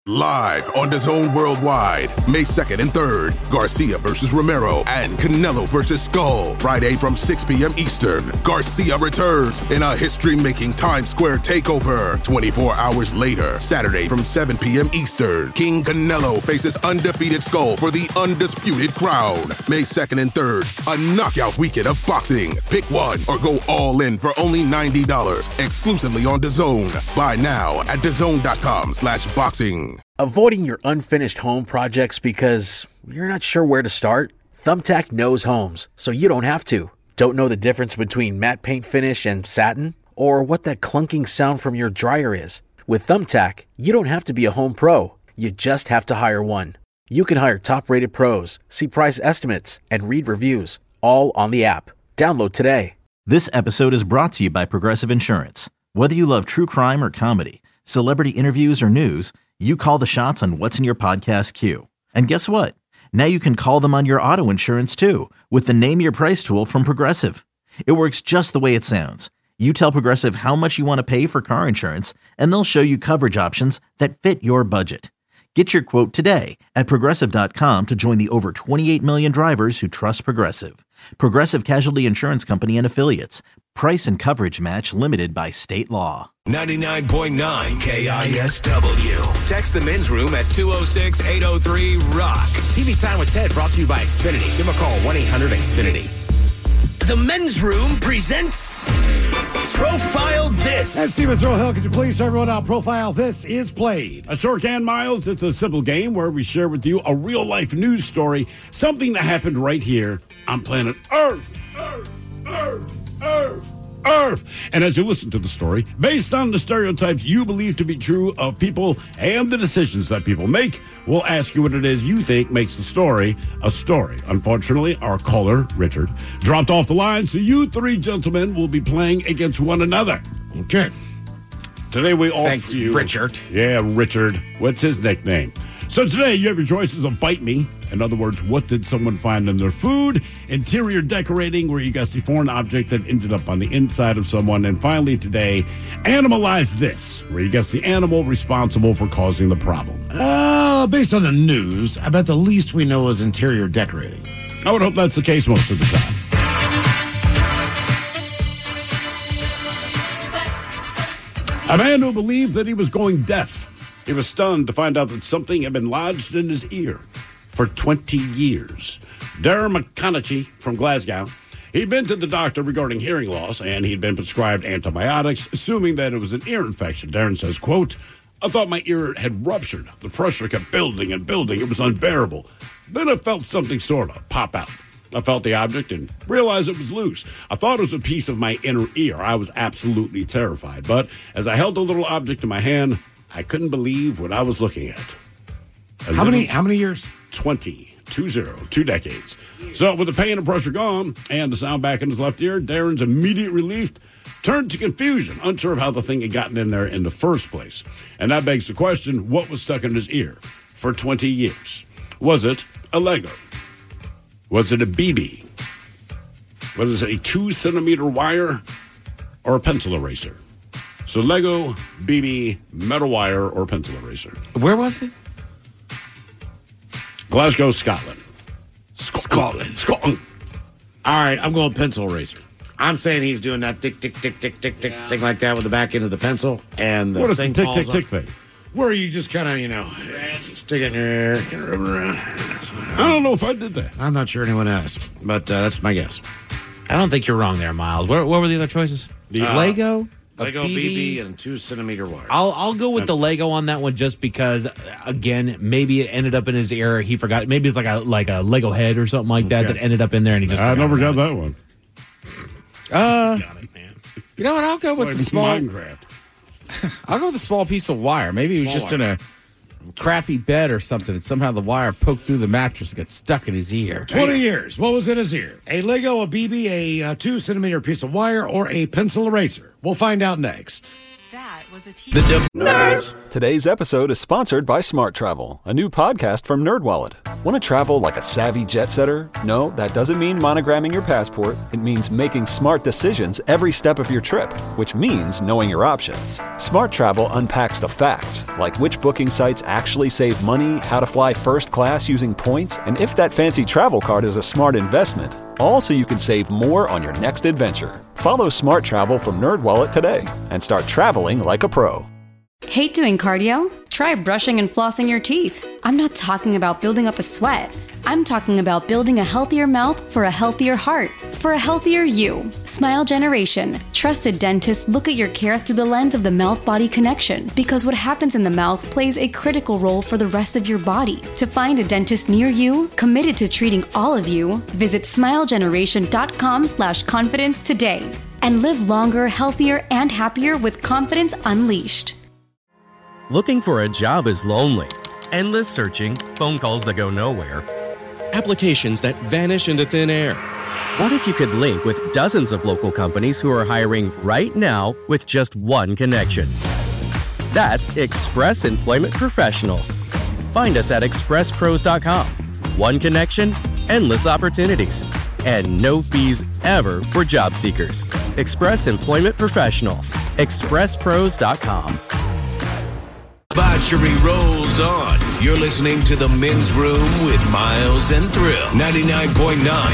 Live on DAZN Worldwide, May 2nd and 3rd, Garcia versus Romero and Canelo versus Skull. Friday from 6 p.m. Eastern, Garcia returns in a history-making Times Square takeover. 24 hours later, Saturday from 7 p.m. Eastern, King Canelo faces undefeated Skull for the undisputed crown. May 2nd and 3rd, a knockout weekend of boxing. Pick one or go all in for only $90, exclusively on DAZN. Buy now at DAZN.com/boxing. Avoiding your unfinished home projects because you're not sure where to start? Thumbtack knows homes, so you don't have to. Don't know the difference between matte paint finish and satin? Or what that clunking sound from your dryer is? With Thumbtack, you don't have to be a home pro. You just have to hire one. You can hire top-rated pros, see price estimates, and read reviews, all on the app. Download today. This episode is brought to you by Progressive Insurance. Whether you love true crime or comedy, celebrity interviews or news, you call the shots on what's in your podcast queue. And guess what? Now you can call them on your auto insurance too with the Name Your Price tool from Progressive. It works just the way it sounds. You tell Progressive how much you want to pay for car insurance, and they'll show you coverage options that fit your budget. Get your quote today at Progressive.com to join the over 28 million drivers who trust Progressive. Progressive Casualty Insurance Company and Affiliates. Price and coverage match limited by state law. 99.9 KISW. Text the men's room at 206-803-ROCK. TV Time with Ted brought to you by Xfinity. Give them a call, 1-800-XFINITY. The men's room presents Profile This. And Steven Throwhill, could you please tell everyone how Profile This is played? A short and Miles, it's a simple game where we share with you a real-life news story, something that happened right here on planet Earth. And as you listen to the story, based on the stereotypes you believe to be true of people and the decisions that people make, we'll ask you what it is you think makes the story a story. Unfortunately, our caller, Richard, dropped off the line, so you three gentlemen will be playing against one another. Okay. Today we offer Thanks, you... Richard. Yeah, Richard. What's his nickname? So today you have your choices of Bite Me. In other words, what did someone find in their food? Interior decorating, where you guess the foreign object that ended up on the inside of someone. And finally today, Animalize This, where you guess the animal responsible for causing the problem. Based on the news, I bet the least we know is interior decorating. I would hope that's the case most of the time. A man who believed that he was going deaf. He was stunned to find out that something had been lodged in his ear for 20 years. Darren McConaughey from Glasgow. He'd been to the doctor regarding hearing loss, and he'd been prescribed antibiotics, assuming that it was an ear infection. Darren says, quote, I thought my ear had ruptured. The pressure kept building and building. It was unbearable. Then I felt something sort of pop out. I felt the object and realized it was loose. I thought it was a piece of my inner ear. I was absolutely terrified. But as I held the little object in my hand, I couldn't believe what I was looking at. How many years? 2 decades. So with the pain and pressure gone and the sound back in his left ear, Darren's immediate relief turned to confusion, unsure of how the thing had gotten in there in the first place. And that begs the question, what was stuck in his ear for 20 years? Was it a Lego? Was it a BB? Was it a 2-centimeter wire or a pencil eraser? So Lego, BB, metal wire, or pencil eraser. Where was it? Glasgow, Scotland. Scotland. All right, I'm going pencil eraser. I'm saying he's doing that tick, tick, tick, tick, tick, tick thing like that with the back end of the pencil. And the what is the thing tick, falls tick, tick up, thing? where you just kind of, stick it in your ear. I don't know if I did that. I'm not sure anyone has, but that's my guess. I don't think you're wrong there, Miles. What were the other choices? The Lego? Lego BB and 2-centimeter wire. I'll go with the Lego on that one just because, again, maybe it ended up in his ear. He forgot. Maybe it's like a Lego head or something like that ended up in there, and he just. I never got that one. Got it, man. You know what? I'll go with like the small. Minecraft. I'll go with a small piece of wire. Maybe he was just in a crappy bed or something, and somehow the wire poked through the mattress and got stuck in his ear. 20 years. What was in his ear? A Lego, a BB, a 2-centimeter piece of wire, or a pencil eraser? We'll find out next. That Today's episode is sponsored by Smart Travel, a new podcast from NerdWallet. Want to travel like a savvy jet setter? No, that doesn't mean monogramming your passport. It means making smart decisions every step of your trip, which means knowing your options. Smart Travel unpacks the facts, like which booking sites actually save money, how to fly first class using points, and if that fancy travel card is a smart investment. All so you can save more on your next adventure. Follow Smart Travel from NerdWallet today and start traveling like a pro. Hate doing cardio? Try brushing and flossing your teeth. I'm not talking about building up a sweat. I'm talking about building a healthier mouth for a healthier heart, for a healthier you. Smile Generation. Trusted dentists look at your care through the lens of the mouth-body connection, because what happens in the mouth plays a critical role for the rest of your body. To find a dentist near you, committed to treating all of you, visit smilegeneration.com/confidence today and live longer, healthier, and happier with confidence unleashed. Looking for a job is lonely. Endless searching, phone calls that go nowhere, applications that vanish into thin air. What if you could link with dozens of local companies who are hiring right now with just one connection? That's Express Employment Professionals. Find us at expresspros.com. One connection, endless opportunities, and no fees ever for job seekers. Express Employment Professionals. expresspros.com. Debauchery rolls on. You're listening to The Men's Room with Miles and Thrill. 99.9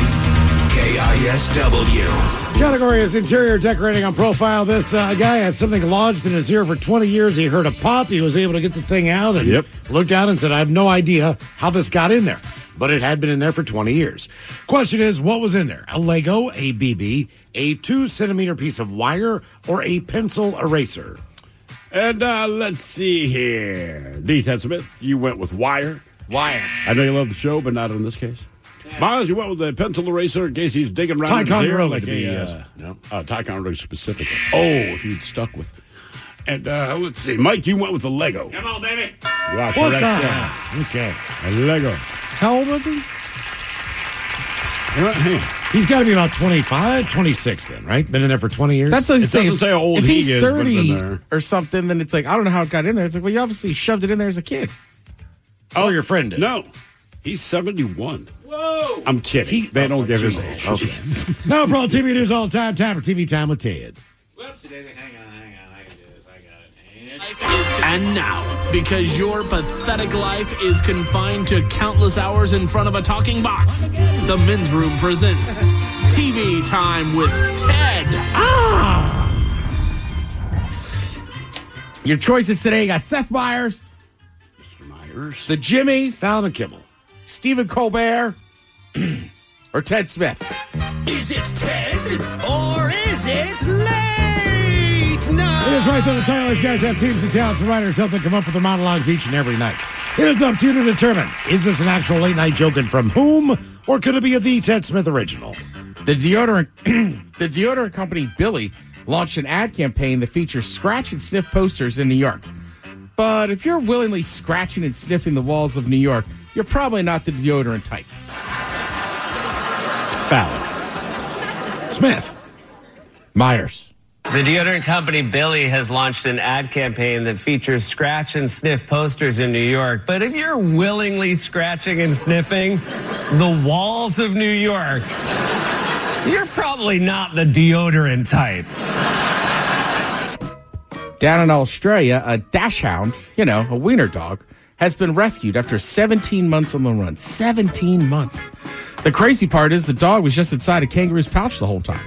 KISW. Category is interior decorating on Profile. This guy had something lodged in his ear for 20 years. He heard a pop. He was able to get the thing out and looked out and said, I have no idea how this got in there. But it had been in there for 20 years. Question is, what was in there? A Lego, a BB, a 2-centimeter piece of wire, or a pencil eraser? And let's see here. D. Ted Smith, you went with wire. Wire. I know you love the show, but not in this case. Yeah. Miles, you went with the pencil eraser in case he's digging around. Ticonderoga, like to be no. Ticonderoga specifically. Oh, if you'd stuck with. And let's see. Mike, you went with the Lego. Come on, baby. You are correct, sir. Okay. A Lego. How old was he? He's got to be about 25, 26 then, right? Been in there for 20 years? That's what I'm saying. Doesn't say how old if he he's is, 30 or something, then it's like, I don't know how it got in there. It's like, well, you obviously shoved it in there as a kid. Oh, your friend did. No. He's 71. Whoa. I'm kidding. They don't give his age. Okay. Now for all TV news all time for TV Time with Ted. Whoops, hang on. I can do this. I got it. And now, because your pathetic life is confined to countless hours in front of a talking box, the Men's Room presents TV Time with Ted. Your choices today got Seth Meyers, Mr. Myers, the Jimmys, Fallon Kimmel, Stephen Colbert, or Ted Smith. Is it Ted or is it late night? It is right there. The title. These guys have teams of talents and writers help them come up with their monologues each and every night. It is up to you to determine, is this an actual late night joke and from whom, or could it be a The Ted Smith original? The deodorant company Billy launched an ad campaign that features scratch and sniff posters in New York. But if you're willingly scratching and sniffing the walls of New York, you're probably not the deodorant type. Fallon. Smith. Myers. The deodorant company Billy has launched an ad campaign that features scratch and sniff posters in New York. But if you're willingly scratching and sniffing the walls of New York, you're probably not the deodorant type. Down in Australia, a dachshund, a wiener dog, has been rescued after 17 months on the run. 17 months. The crazy part is the dog was just inside a kangaroo's pouch the whole time.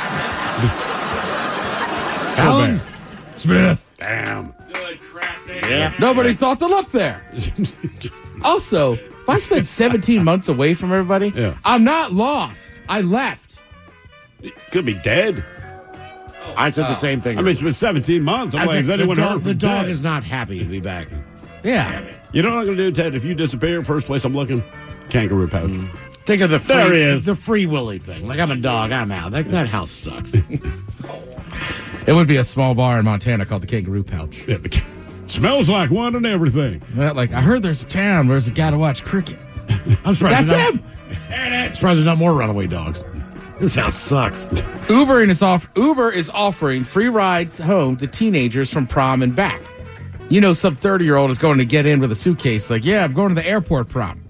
Fallon. Smith. Damn. Good crap, baby. Yeah. Nobody thought to look there. Also, if I spent 17 months away from everybody, I'm not lost. I left. Could be dead. I said the same thing. I mean, it's been 17 months. I'm like, is anyone hurt? The dog is not happy to be back. Yeah. You know what I'm going to do, Ted? If you disappear, first place I'm looking, kangaroo pouch. Think of the free, there he is. The Free Willy thing. Like, I'm a dog, I'm out. That house sucks. It would be a small bar in Montana called the Kangaroo Pouch. Yeah, smells like one and everything. Well, like, I heard there's a town where there's a guy to watch cricket. I'm surprised. That's him. I'm surprised there's not more runaway dogs. This house sucks. Uber is offering free rides home to teenagers from prom and back. You know, some 30-year-old is going to get in with a suitcase like, yeah, I'm going to the airport prom.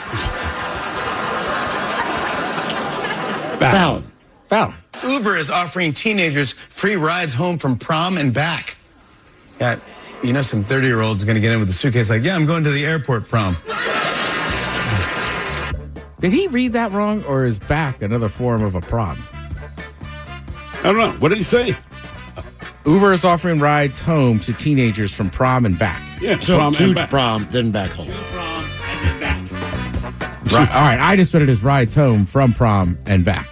Fallon. Uber is offering teenagers free rides home from prom and back. Yeah, you know, some 30-year-old's going to get in with a suitcase like, yeah, I'm going to the airport prom. Did he read that wrong, or is back another form of a prom? I don't know. What did he say? Uber is offering rides home to teenagers from prom and back. Yeah, So prom to and back. prom, then back home. Right, all right, I just read it as rides home from prom and back.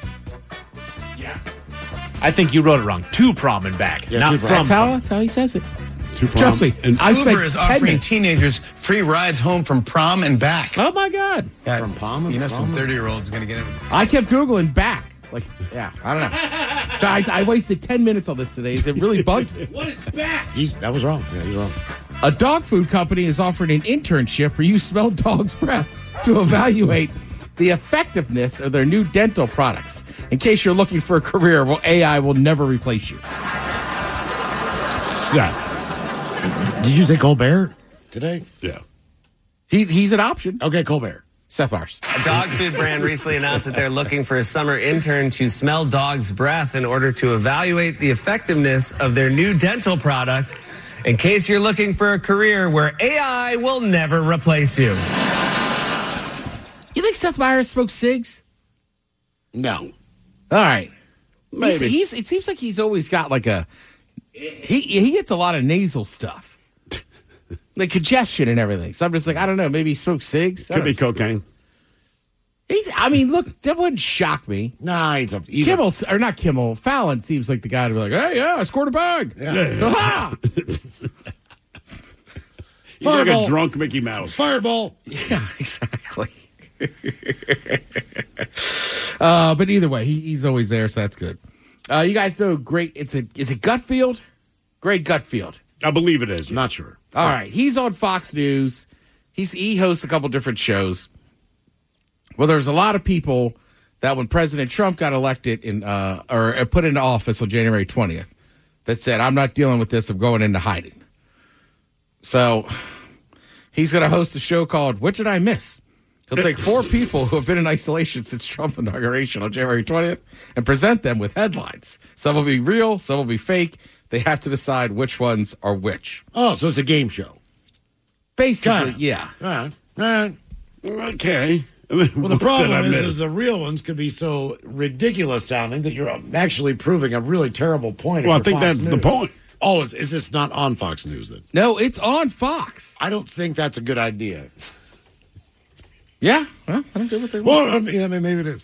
I think you wrote it wrong. To prom and back, Yeah, not to from. prom. That's how he says it. To prom Trust me. and- I spent Uber is 10 offering minutes. teenagers free rides home from prom and back. Oh my God! Yeah, From prom and you know, some prom? 30-year-old's going to get in with a I kept Googling back. Like, yeah, I don't know. So I wasted 10 minutes on this today. Is it really bugged me? What is back? That was wrong. Yeah, he's wrong. A dog food company is offering an internship where you smell dog's breath to evaluate the effectiveness of their new dental products. In case you're looking for a career, well, AI will never replace you. Seth. Did you say Colbert today? Yeah. He's an option. Okay, Colbert. Seth Meyers. A dog food brand recently announced that they're looking for a summer intern to smell dogs' breath in order to evaluate the effectiveness of their new dental product. In case you're looking for a career where AI will never replace you. You think Seth Meyers smokes cigs? No. All right. Maybe. It seems like he's always got like a... He gets a lot of nasal stuff. Like congestion and everything. So I'm just like, I don't know. Maybe he smokes cigs? Could be cocaine. I mean, look, that wouldn't shock me. Nah, Not Kimmel. Fallon seems like the guy to be like, hey, yeah, I scored a bag. Yeah. Ah! He's like Fireball. a drunk Mickey Mouse. Fireball. Yeah, exactly. But either way, he's always there, so that's good. You guys know is it Gutfield? Greg Gutfield. I believe it is. Not sure. All right. He's on Fox News. He hosts a couple different shows. Well, there's a lot of people that when President Trump got elected or put into office on January 20th that said, I'm not dealing with this. I'm going into hiding. So he's going to host a show called What Did I Miss? He'll take 4 people who have been in isolation since Trump's inauguration on January 20th and present them with headlines. Some will be real, some will be fake. They have to decide which ones are which. Oh, so it's a game show. Basically, Kinda. yeah. All right. Okay. Well, the What did I problem miss? is the real ones could be so ridiculous sounding that you're actually proving a really terrible point. Well, I for think Fox that's the News. point. Oh, is this not on Fox News then? No, it's on Fox. I don't think that's a good idea. Yeah, well, I don't do what they want. Well, I mean, maybe it is.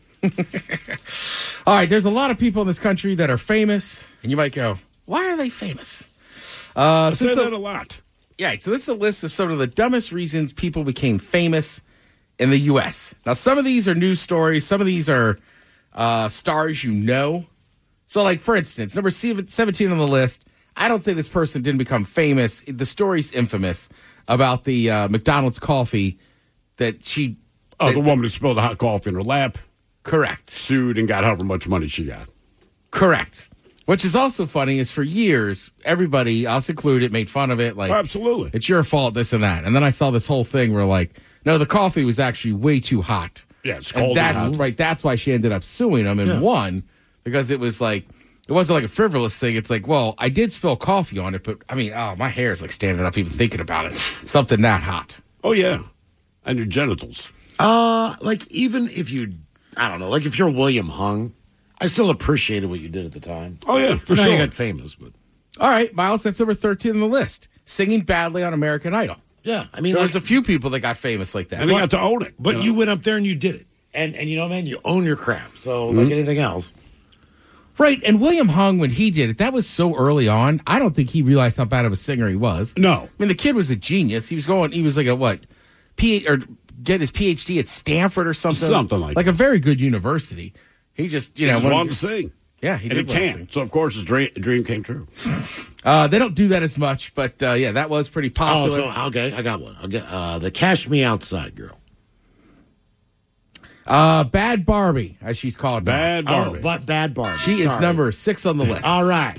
All right, there's a lot of people in this country that are famous, and you might go, why are they famous? I say that a lot. Yeah, so this is a list of some of the dumbest reasons people became famous in the U.S. Now, some of these are news stories. Some of these are stars you know. So, like, for instance, number 17 on the list, I don't say this person didn't become famous. The story's infamous about the McDonald's coffee that she... Oh, the woman who spilled the hot coffee in her lap. Correct. Sued and got however much money she got. Correct. Which is also funny is for years, everybody, us included, made fun of it. Like, absolutely. It's your fault, this and that. And then I saw this whole thing where, like, no, the coffee was actually way too hot. Yeah, it's And cold. that's and hot. right. That's why she ended up suing him and won, because it was like, it wasn't like a frivolous thing. It's like, well, I did spill coffee on it, but I mean, oh, my hair is like standing up even thinking about it. Something that hot. Oh, yeah. And your genitals. Like, even if you, I don't know, like if you're William Hung, I still appreciated what you did at the time. Oh, yeah, for I know sure. you got famous, but. All right, Miles, that's number 13 on the list. Singing badly on American Idol. Yeah, I mean, there like- was a few people that got famous like that. And they got to own it. But you went up there and you did it. And you know, man, you own your crap. So, like anything else. Right, and William Hung, when he did it, that was so early on. I don't think he realized how bad of a singer he was. No. I mean, the kid was a genius. He was like a what? Get his PhD at Stanford or something. Something like a very good university. He just, He just wanted to sing. Yeah, he and did he want to can't. sing. So, of course, his dream came true. They don't do that as much, but yeah, that was pretty popular. Oh, so, okay, I got one. I'll get the Cash Me Outside girl. Bad Barbie, as she's called. Bad Barbie. Oh, but Bad Barbie. She is number 6 on the list. All right.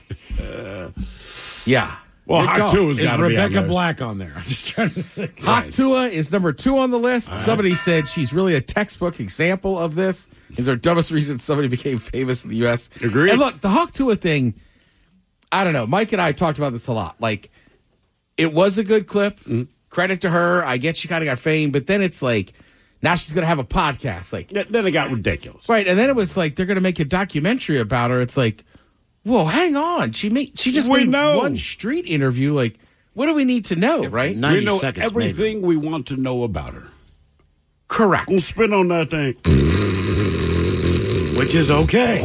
Yeah. Well, Hawk Tua's Is got to be on Rebecca there. Black on there? I'm just trying to think. Hawk Tua is number 2 on the list. Somebody said she's really a textbook example of this. Is our dumbest reason somebody became famous in the U.S. Agreed. And look, the Hawk Tua thing, I don't know. Mike and I talked about this a lot. Like, it was a good clip. Credit to her. I get she kind of got fame, but then it's like, now she's going to have a podcast. Like, Then it got ridiculous. right, and then it was like, they're going to make a documentary about her. It's like, whoa, hang on. She just made one street interview. Like, what do we need to know, right? 90 We know seconds, everything we want to know about her. Correct. We'll spin on that thing. Which is okay.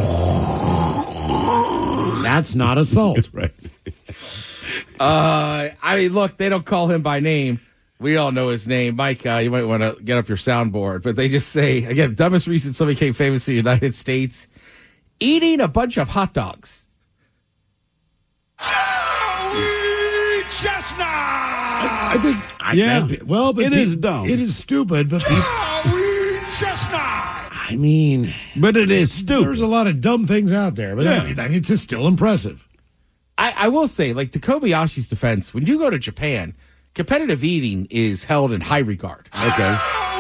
That's not assault. Right. I mean, look, they don't call him by name. We all know his name. Mike, you might want to get up your soundboard. But they just say, again, dumbest reason somebody became famous in the United States, eating a bunch of hot dogs. I think. Yeah. Well, but it is dumb. It is stupid, but people. I mean, But it is stupid. there's a lot of dumb things out there, but it's just still impressive. I will say, like, to Kobayashi's defense, when you go to Japan, competitive eating is held in high regard. Okay.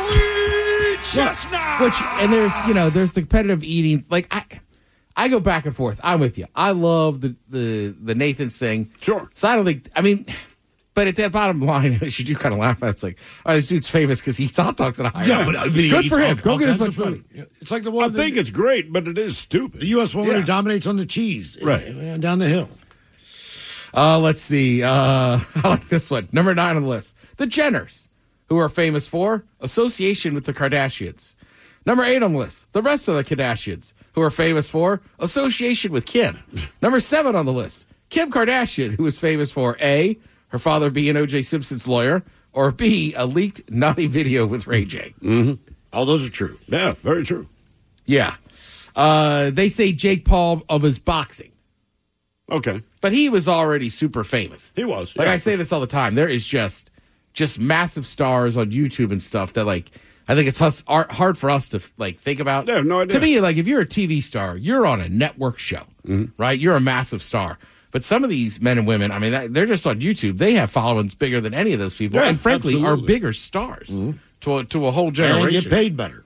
There's the competitive eating. Like, I go back and forth. I'm with you. I love the Nathan's thing. Sure. So I don't think, but at that bottom line, you do kind of laugh at it. It's like, oh, this dude's famous because he eats hot dogs at a high regard. but he good eats for him. all Go get as kinds much of money. food. It's like the one. I think it's great, but it is stupid. the U.S. woman who dominates on the cheese, Right. down the hill. Let's see. I like this one. Number 9 on the list. The Jenners, who are famous for association with the Kardashians. Number 8 on the list. The rest of the Kardashians, who are famous for association with Kim. Number 7 on the list. Kim Kardashian, who is famous for A, her father being O.J. Simpson's lawyer, or B, a leaked naughty video with Ray J. Mm-hmm. All those are true. Yeah, very true. Yeah. They say Jake Paul of his boxing. Okay. But he was already super famous. He was. Like, yeah. I say this all the time. There is just massive stars on YouTube and stuff that, like, I think it's hard for us to, like, think about. Yeah, no idea. To me, like, if you're a TV star, you're on a network show, right? You're a massive star. But some of these men and women, I mean, they're just on YouTube. They have followings bigger than any of those people. Yeah, and frankly, absolutely. are bigger stars to a whole generation. And get paid better.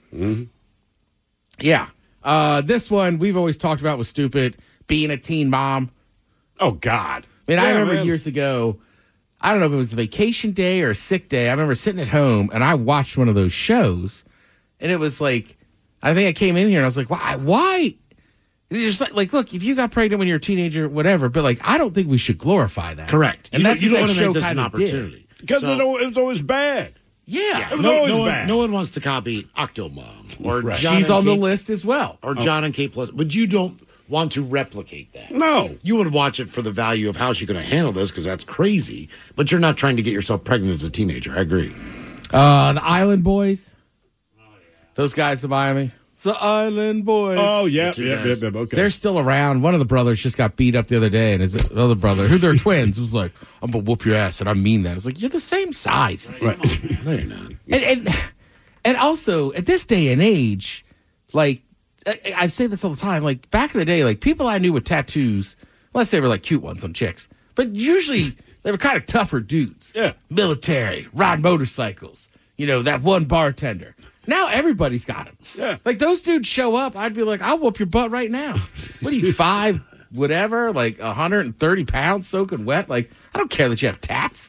Yeah. This one we've always talked about was stupid. Being a teen mom. Oh, God. I mean, I Yeah, remember man. years ago, I don't know if it was a vacation day or a sick day. I remember sitting at home and I watched one of those shows, and it was like, I think I came in here and I was like, why? It's just like, look, if you got pregnant when you're a teenager, whatever, but like, I don't think we should glorify that. Correct. And you that's don't what want that to show make this an kinda did. opportunity. Because So- it was always bad. Yeah. It was always no bad. no one wants to copy Octomom or Right. John She's and on the Kate- list as well. or John and Kate Plus, but you don't want to replicate that. No. You would watch it for the value of how she's going to handle this because that's crazy. But you're not trying to get yourself pregnant as a teenager. I agree. The Island Boys. Those guys in Miami. The Island Boys. Oh, yeah. two Yeah, guys. okay. They're still around. One of the brothers just got beat up the other day, and his other brother, who they're twins, was like, "I'm gonna whoop your ass," and I mean that. It's like, you're the same size. Right. No, you're not. And also at this day and age, like I say this all the time. Like back in the day, like people I knew with tattoos, unless they were like cute ones on chicks, but usually they were kind of tougher dudes. Yeah. Military, ride motorcycles. You know, that one bartender. Now everybody's got them. Yeah. Like those dudes show up, I'd be like, I'll whoop your butt right now. What are you, 5, whatever, like 130 pounds soaking wet? Like, I don't care that you have tats.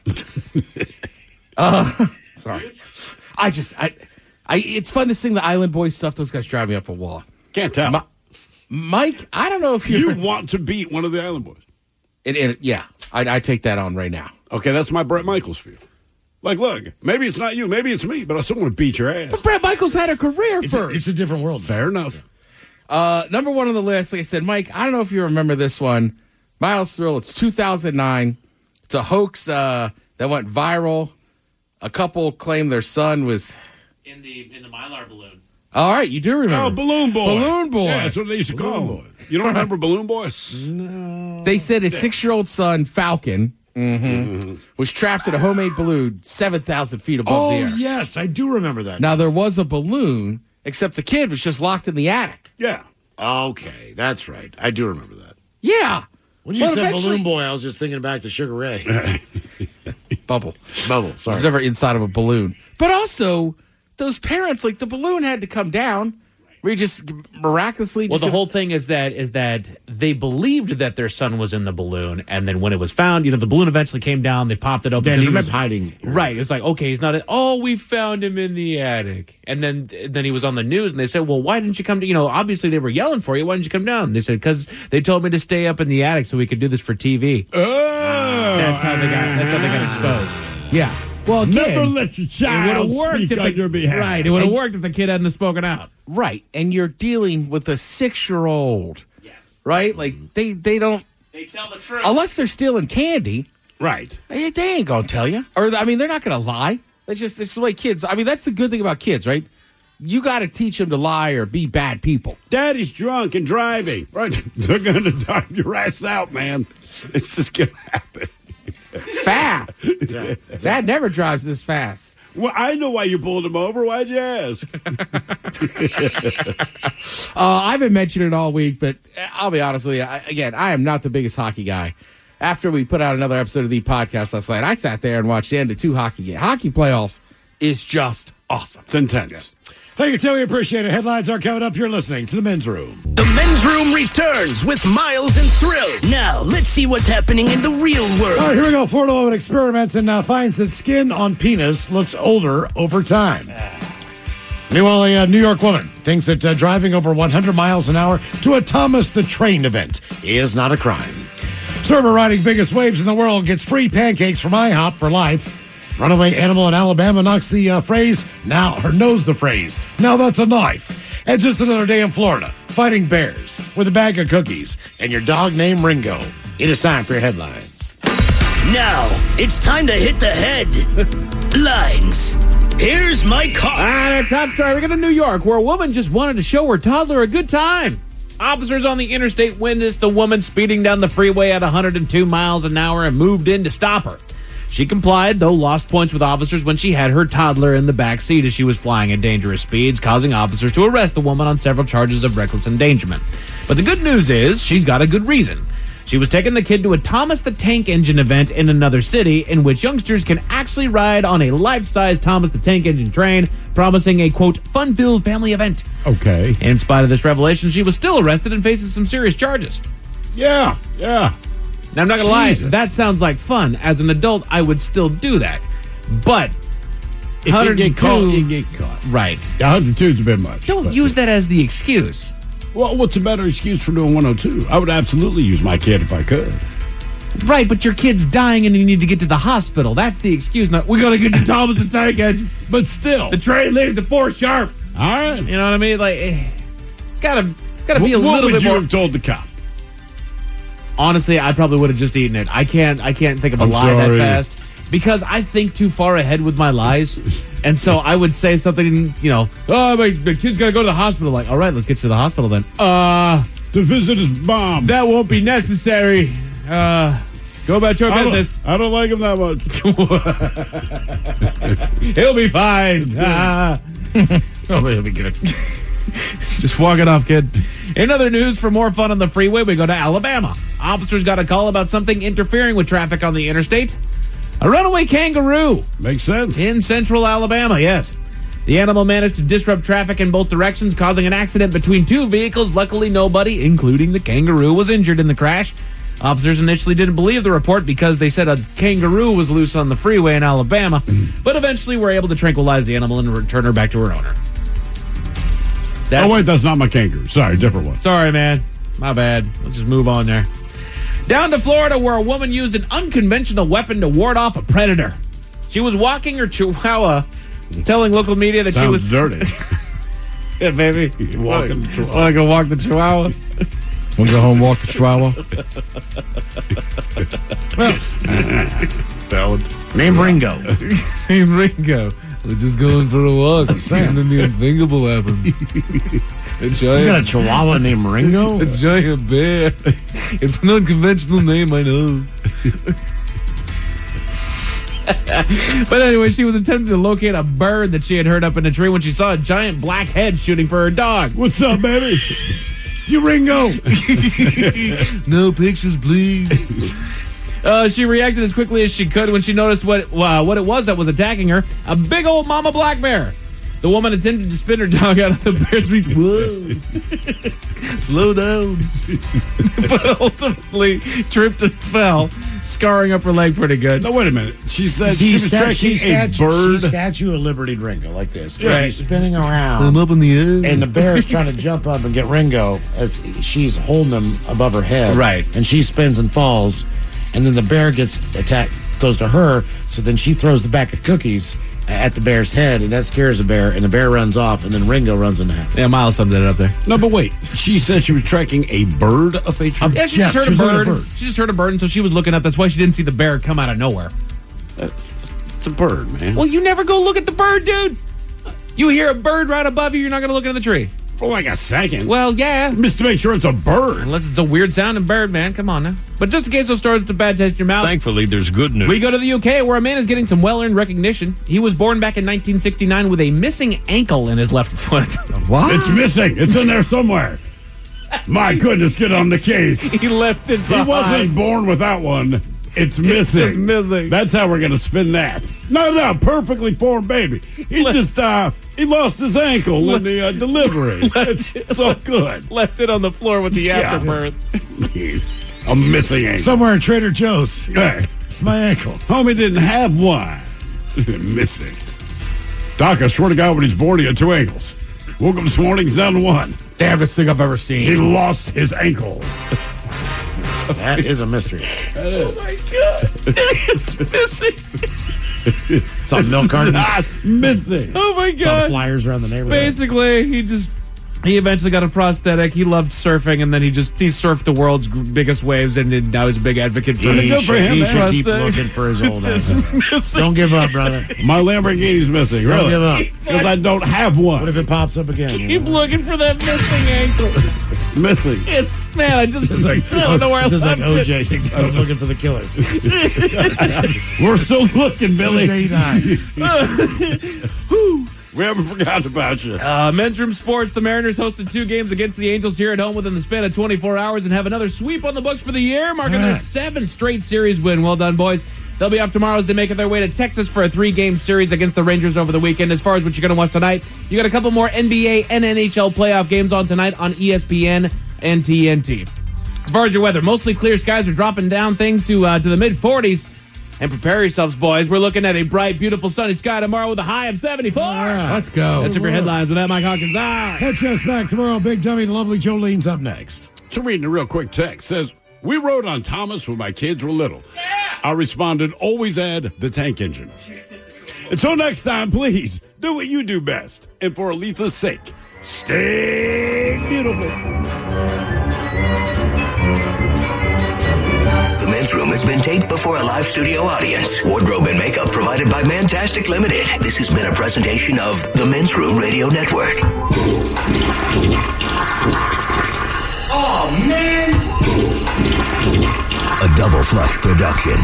Sorry. It's fun to sing the Island Boys stuff. Those guys drive me up a wall. Can't tell. Mike, I don't know if you want to beat one of the Island Boys. Yeah, I take that on right now. Okay, that's my Brett Michaels feel. Like, look, maybe it's not you, maybe it's me, but I still want to beat your ass. But Brett Michaels had a career first. It's a different world. Fair enough. Number 1 on the list, like I said, Mike, I don't know if you remember this one. Miles Thrill, it's 2009. It's a hoax that went viral. A couple claimed their son was in the Mylar balloon. All right, you do remember. Oh, Balloon Boy. Balloon Boy. Yeah, that's what they used to call him. You don't remember Balloon Boy? No. They said his 6-year-old son, Falcon, was trapped in a homemade balloon 7,000 feet above the air. Oh, yes, I do remember that. Now, there was a balloon, except the kid was just locked in the attic. Yeah. Okay, that's right. I do remember that. Yeah. When you said Balloon Boy, I was just thinking back to Sugar Ray. Bubble. Sorry. It was never inside of a balloon. But also, those parents, like the balloon had to come down. We just miraculously. Well, the whole thing is that they believed that their son was in the balloon, and then when it was found, the balloon eventually came down. They popped it open. Then he was hiding. Right. It's like, okay, he's not. We found him in the attic, and then he was on the news, and they said, well, why didn't you come to? Obviously they were yelling for you. Why didn't you come down? They said because they told me to stay up in the attic so we could do this for TV. Oh, that's how they got exposed. Yeah. Well, again, never let your child speak on your behalf. Right. It would have worked if the kid hadn't spoken out. Right. And you're dealing with a 6-year-old. Yes. Right? Like, they don't. They tell the truth. Unless they're stealing candy. Right. They ain't going to tell you. Or, they're not going to lie. It's the way kids. That's the good thing about kids, right? You got to teach them to lie or be bad people. Daddy's drunk and driving. Right. They're going to dog your ass out, man. It's just going to happen. Fast. Dad never drives this fast. Well, I know why you pulled him over. Why'd you ask? I've been mentioning it all week, but I'll be honest with you. I am not the biggest hockey guy. After we put out another episode of the podcast last night, I sat there and watched the end of 2 hockey games. Hockey playoffs is just awesome. It's intense. Thank you, Tim. We appreciate it. Headlines are coming up. You're listening to The Men's Room. The Men's Room returns with Miles and Thrill. Now, let's see what's happening in the real world. All right, here we go. Florida woman experiments and finds that skin on penis looks older over time. Meanwhile, a New York woman thinks that driving over 100 miles an hour to a Thomas the Train event is not a crime. Server riding biggest waves in the world gets free pancakes from IHOP for life. Runaway animal in Alabama knows the phrase, now that's a knife. And just another day in Florida, fighting bears with a bag of cookies and your dog named Ringo. It is time for your headlines. Now, it's time to hit the headlines. Here's my car. Top story. We go to New York, where a woman just wanted to show her toddler a good time. Officers on the interstate witnessed the woman speeding down the freeway at 102 miles an hour and moved in to stop her. She complied, though lost points with officers when she had her toddler in the back seat as she was flying at dangerous speeds, causing officers to arrest the woman on several charges of reckless endangerment. But the good news is she's got a good reason. She was taking the kid to a Thomas the Tank Engine event in another city in which youngsters can actually ride on a life-size Thomas the Tank Engine train, promising a, quote, fun-filled family event. Okay. In spite of this revelation, she was still arrested and faces some serious charges. Yeah. Now, I'm not going to lie, that sounds like fun. As an adult, I would still do that. But if you get caught, you get caught. Right. 102 is a bit much. Don't use that as the excuse. Well, what's a better excuse for doing 102? I would absolutely use my kid if I could. Right, but your kid's dying and you need to get to the hospital. That's the excuse. Not, we got to get to Thomas the Tank Engine. But still. The train leaves at 4 sharp. All right. You know what I mean? Like, it's got to be a little bit more. What would you have told the cop? Honestly, I probably would have just eaten it. I can't think of a lie that fast because I think too far ahead with my lies. And so I would say something, oh, my kid's got to go to the hospital. Like, all right, let's get to the hospital then. To visit his mom. That won't be necessary. Go about your business. I don't like him that much. He'll be fine. He'll be good. Just walk it off, kid. In other news, for more fun on the freeway, we go to Alabama. Officers got a call about something interfering with traffic on the interstate. A runaway kangaroo. Makes sense. In central Alabama, yes. The animal managed to disrupt traffic in both directions, causing an accident between 2 vehicles. Luckily, nobody, including the kangaroo, was injured in the crash. Officers initially didn't believe the report because they said a kangaroo was loose on the freeway in Alabama, but eventually were able to tranquilize the animal and return her back to her owner. That's not my kangaroo. Sorry, different one. Sorry, man. My bad. Let's just move on there. Down to Florida, where a woman used an unconventional weapon to ward off a predator. She was walking her chihuahua, telling local media that she was dirty. Yeah, baby. Walking the chihuahua. Want to go walk the chihuahua? Want to go home walk the chihuahua? Name Ringo. Name Ringo. We're just going for a walk. I'm saying then the unthinkable happened. You got a chihuahua named Ringo? A giant bear. It's an unconventional name, I know. But anyway, she was attempting to locate a bird that she had heard up in a tree when she saw a giant black head shooting for her dog. What's up, baby? You Ringo. No pictures, please. She reacted as quickly as she could when she noticed what it was that was attacking her. A big old mama black bear. The woman attempted to spin her dog out of the bear's reach. Whoa. Slow down. But ultimately tripped and fell, scarring up her leg pretty good. No, wait a minute. She said she was tracking a bird. She's Statue of Liberty Ringo, like this. Right. She's spinning around. I'm up in the air. And the bear's trying to jump up and get Ringo as she's holding him above her head. Right. And she spins and falls. And then the bear gets attacked, goes to her. So then she throws the bag of cookies at the bear's head, and that scares the bear, and the bear runs off, and then Ringo runs in half. Yeah, Miles summed it up there. No, but wait. She said she was tracking a bird up a tree? Yeah, she just heard a bird. She just heard a bird, and so she was looking up. That's why she didn't see the bear come out of nowhere. It's a bird, man. Well, you never go look at the bird, dude. You hear a bird right above you, you're not going to look into the tree. For like a second. Well, yeah. Just to make sure it's a bird. Unless it's a weird sounding bird, man. Come on now. But just in case those stories with a bad taste in your mouth. Thankfully, there's good news. We go to the UK, where a man is getting some well-earned recognition. He was born back in 1969 with a missing ankle in his left foot. What? It's missing. It's in there somewhere. My goodness, get on the case. He left it behind. He wasn't born without one. It's missing. It's just missing. That's how we're going to spin that. No, perfectly formed baby. He he lost his ankle in the delivery. It's so good. Left it on the floor with the afterbirth. A missing ankle. Somewhere in Trader Joe's. Hey, it's my ankle. Homie didn't have one. Missing. Doc, I swear to God, when he's born, he had two ankles. Woke up this morning, he's down to one. Damnest thing I've ever seen. He lost his ankle. That is a mystery. Oh my God. It's missing. It's on milk cartons. Not missing. Oh my It's on God. flyers around the neighborhood. Basically, he eventually got a prosthetic. He loved surfing, and then he surfed the world's biggest waves, and now he's a big advocate for He it. should keep looking for his old ankle. Don't give up, brother. My Lamborghini's missing. Don't Really? give up. Because I don't have one. What if it pops up again? Keep looking for that missing ankle. Missing. I don't know where I This is like left it. OJ. I'm looking for the killers. We're still looking, Billy. We haven't forgotten about you. Men's Room Sports, the Mariners hosted 2 games against the Angels here at home within the span of 24 hours and have another sweep on the books for the year, marking their 7th straight series win. Well done, boys. They'll be off tomorrow as they make their way to Texas for a 3-game series against the Rangers over the weekend. As far as what you're going to watch tonight, you got a couple more NBA and NHL playoff games on tonight on ESPN and TNT. As far as your weather, mostly clear skies are dropping down things to the mid-40s. And prepare yourselves, boys. We're looking at a bright, beautiful, sunny sky tomorrow with a high of 74. Let's go. That's your headlines with that, Mike Hawkins. Catch us back tomorrow. Big Dummy and lovely Jolene's up next. So reading a real quick text says, we rode on Thomas when my kids were little. I responded, always add the tank engine. Until next time, please do what you do best. And for Aletha's sake, stay beautiful. The Men's Room has been taped before a live studio audience. Wardrobe and makeup provided by Mantastic Limited. This has been a presentation of the Men's Room Radio Network. Oh, man! A Double Flush production.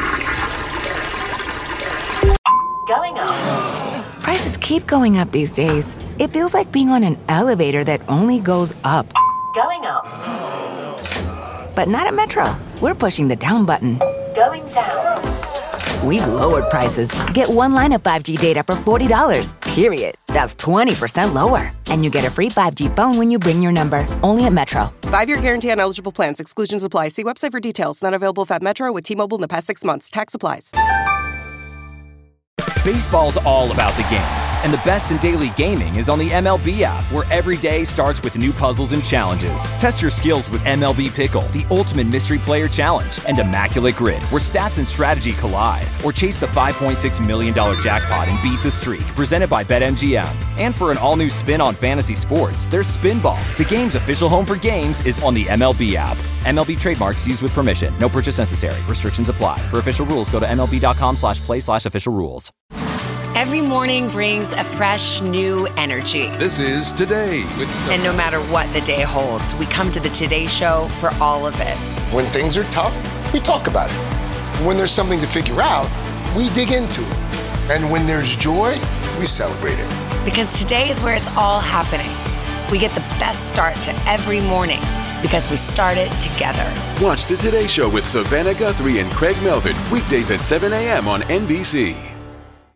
Going up. Prices keep going up these days. It feels like being on an elevator that only goes up. Going up. But not at Metro. We're pushing the down button. Going down. We've lowered prices. Get one line of 5G data for $40, period. That's 20% lower. And you get a free 5G phone when you bring your number. Only at Metro. 5-year guarantee on eligible plans. Exclusions apply. See website for details. Not available at Metro with T-Mobile in the past 6 months. Tax applies. Baseball's all about the games, and the best in daily gaming is on the MLB app, where every day starts with new puzzles and challenges. Test your skills with MLB Pickle, the ultimate mystery player challenge, and Immaculate Grid, where stats and strategy collide. Or chase the $5.6 million jackpot and beat the streak, presented by BetMGM. And for an all-new spin on fantasy sports, there's Spinball. The game's official home for games is on the MLB app. MLB trademarks used with permission. No purchase necessary. Restrictions apply. For official rules, go to MLB.com/play/official rules. Every morning brings a fresh, new energy. This is Today with... And no matter what the day holds, we come to the Today Show for all of it. When things are tough, we talk about it. When there's something to figure out, we dig into it. And when there's joy, we celebrate it. Because today is where it's all happening. We get the best start to every morning because we start it together. Watch the Today Show with Savannah Guthrie and Craig Melvin weekdays at 7 a.m. on NBC.